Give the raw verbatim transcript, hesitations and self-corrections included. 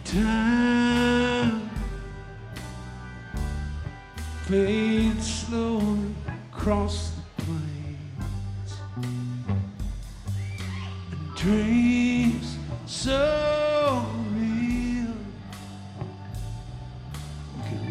Time fades slowly across the plains, and dreams so